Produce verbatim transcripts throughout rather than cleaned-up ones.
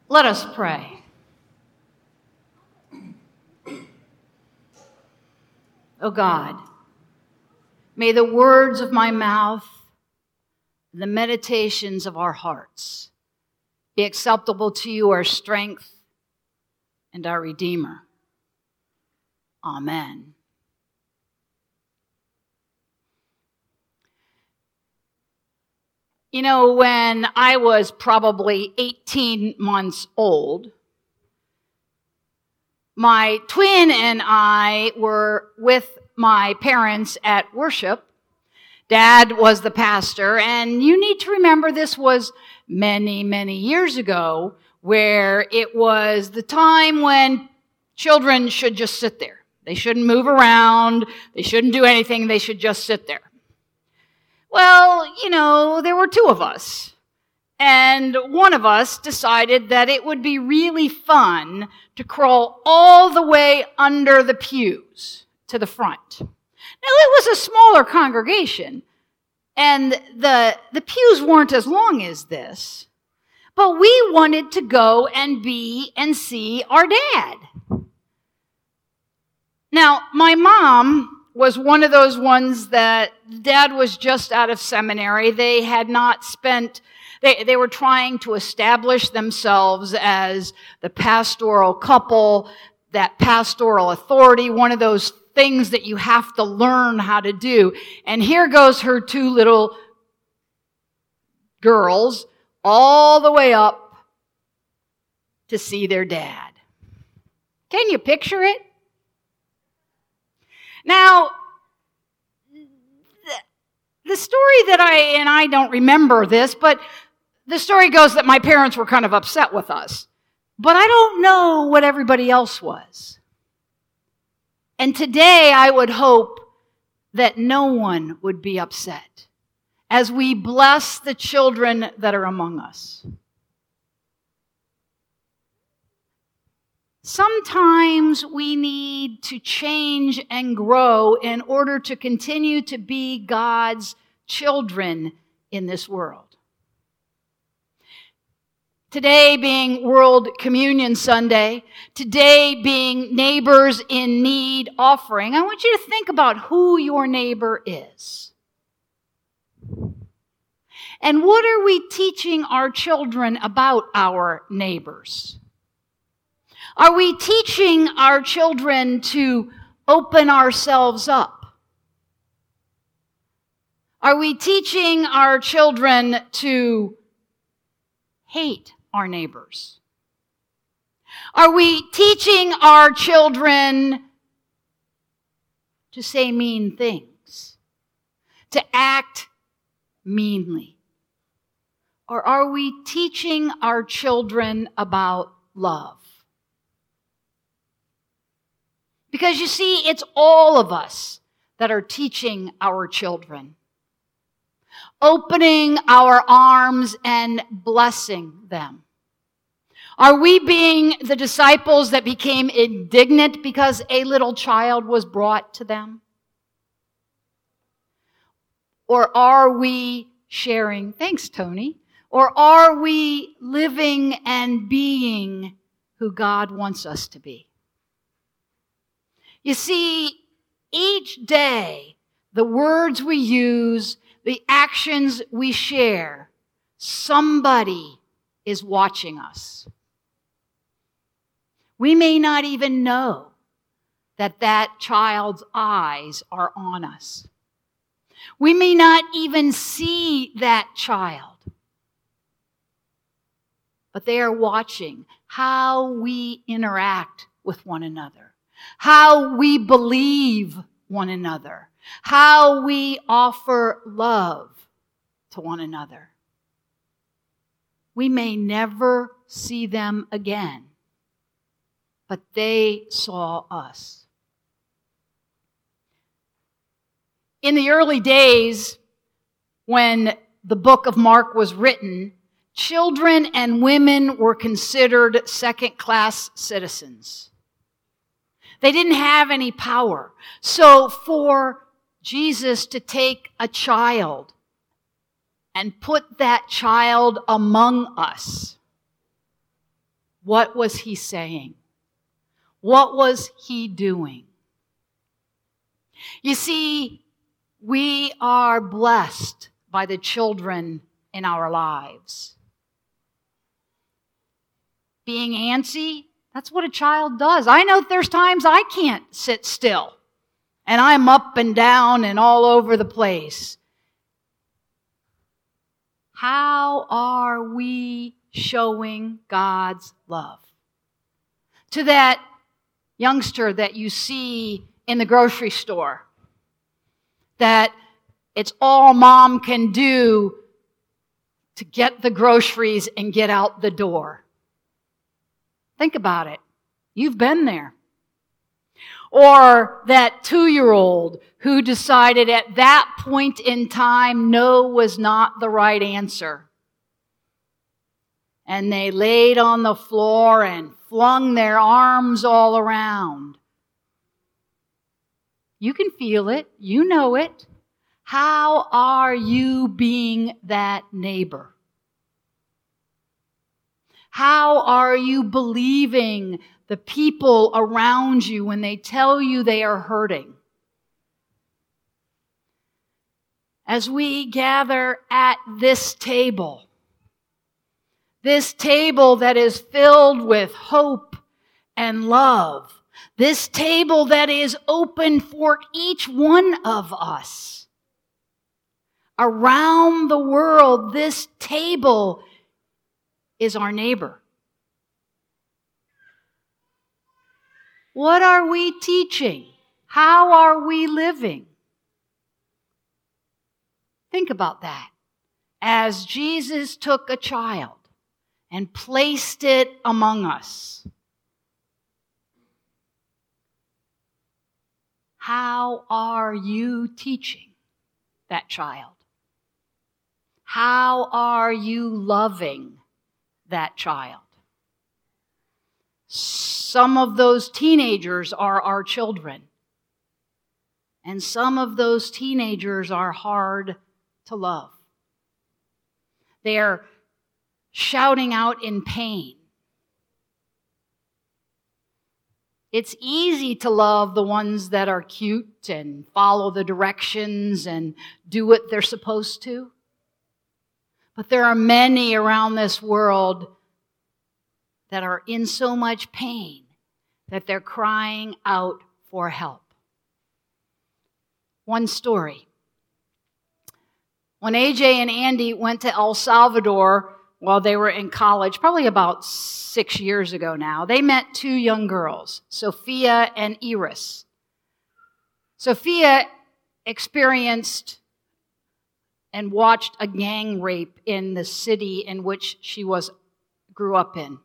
Let us pray. O God, may the words of my mouth, the meditations of our hearts be acceptable to you, our strength and our Redeemer. Amen. You know, when I was probably eighteen months old, my twin and I were with my parents at worship. Dad was the pastor, and you need to remember this was many, many years ago, where it was the time when children should just sit there. They shouldn't move around. They shouldn't do anything. They should just sit there. Well, you know, there were two of us, and one of us decided that it would be really fun to crawl all the way under the pews to the front. Now, it was a smaller congregation, and the, the pews weren't as long as this, but we wanted to go and be and see our dad. Now, my mom was one of those ones that dad was just out of seminary. They had not spent, they, they were trying to establish themselves as the pastoral couple, that pastoral authority, one of those things that you have to learn how to do. And here goes her two little girls all the way up to see their dad. Can you picture it? Now, the story that I, and I don't remember this, but the story goes that my parents were kind of upset with us. But I don't know what everybody else was. And today I would hope that no one would be upset as we bless the children that are among us. Sometimes we need to change and grow in order to continue to be God's children in this world. Today being World Communion Sunday, today being Neighbors in Need offering, I want you to think about who your neighbor is. And what are we teaching our children about our neighbors? Are we teaching our children to open ourselves up? Are we teaching our children to hate our neighbors? Are we teaching our children to say mean things, to act meanly? Or are we teaching our children about love? Because you see, it's all of us that are teaching our children, opening our arms and blessing them. Are we being the disciples that became indignant because a little child was brought to them? Or are we sharing, thanks Tony, or are we living and being who God wants us to be? You see, each day, the words we use, the actions we share, somebody is watching us. We may not even know that that child's eyes are on us. We may not even see that child. But they are watching how we interact with one another, how we believe one another, how we offer love to one another. We may never see them again, but they saw us. In the early days, when the book of Mark was written, children and women were considered second-class citizens. They didn't have any power. So for Jesus to take a child and put that child among us What was he saying? What was he doing? You see, we are blessed by the children in our lives. Being antsy, that's what a child does. I know there's times I can't sit still, and I'm up and down and all over the place. How are we showing God's love? To that youngster that you see in the grocery store, that it's all mom can do to get the groceries and get out the door. Think about it. You've been there. Or that two-year-old who decided at that point in time no was not the right answer. And they laid on the floor and flung their arms all around. You can feel it. You know it. How are you being that neighbor? How are you believing the people around you when they tell you they are hurting? As we gather at this table, this table that is filled with hope and love, this table that is open for each one of us. Around the world, this table is our neighbor. What are we teaching? How are we living? Think about that. As Jesus took a child and placed it among us, how are you teaching that child? How are you loving that child? Some of those teenagers are our children. And some of those teenagers are hard to love. They are shouting out in pain. It's easy to love the ones that are cute and follow the directions and do what they're supposed to. But there are many around this world that are in so much pain that they're crying out for help. One story. When A J and Andy went to El Salvador while they were in college, probably about six years ago now, they met two young girls, Sophia and Iris. Sophia experienced and watched a gang rape in the city in which she was grew up in.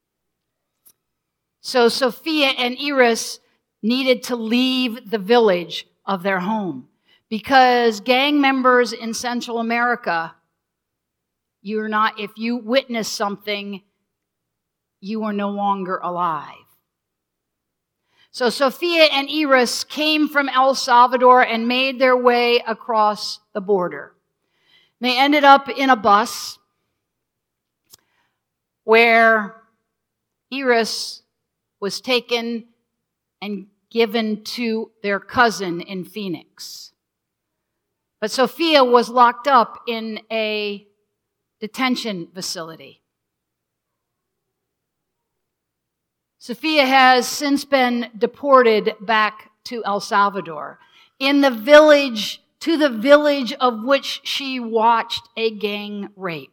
So Sophia and Iris needed to leave the village of their home because gang members in Central America, you're not, if you witness something, you are no longer alive. So Sophia and Iris came from El Salvador and made their way across the border. They ended up in a bus where Iris was taken and given to their cousin in Phoenix. But Sophia was locked up in a detention facility. Sophia has since been deported back to El Salvador, in the village, to the village of which she watched a gang rape.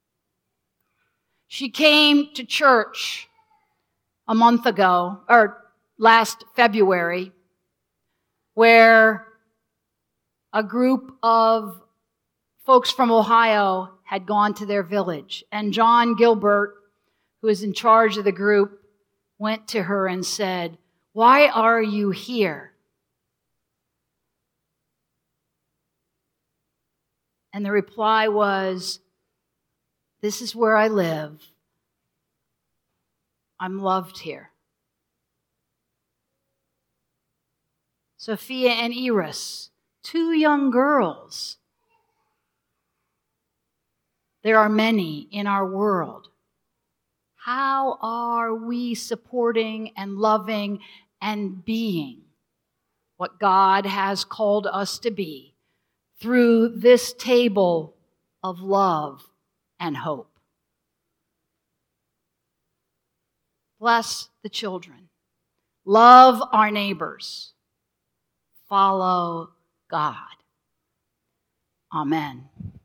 She came to church a month ago, or last February, where a group of folks from Ohio had gone to their village. And John Gilbert, who is in charge of the group, went to her and said, "Why are you here?" And the reply was, "This is where I live. I'm loved here." Sophia and Iris, two young girls. There are many in our world. how are we supporting and loving and being what God has called us to be through this table of love and hope? Bless the children. Love our neighbors. Follow God. Amen.